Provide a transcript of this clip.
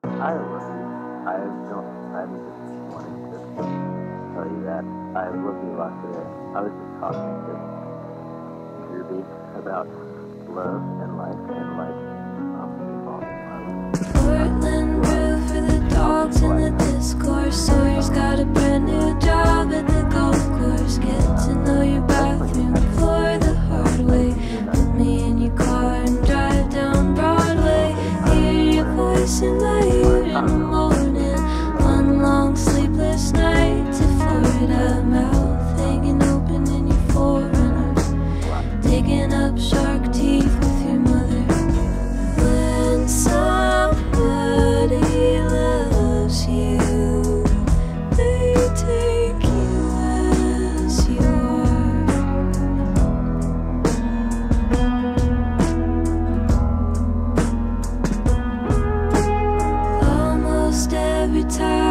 Hi, Olivia. I'm just wanting to tell you that I love you a lot today. I was just talking to Ruby about love and life evolving love. Portland brew for the dogs in the discourse. Sawyer's got a brand new job at the golf course. Get to know your bathroom floor the hard way. Put me in your car and drive down Broadway. Hear your voice in my ear in the morning. One long sleepless night to Florida. Mouth hanging open in your forerunners. Digging up shark teeth with your mother. When somebody loves you, they take you as you are. Almost every time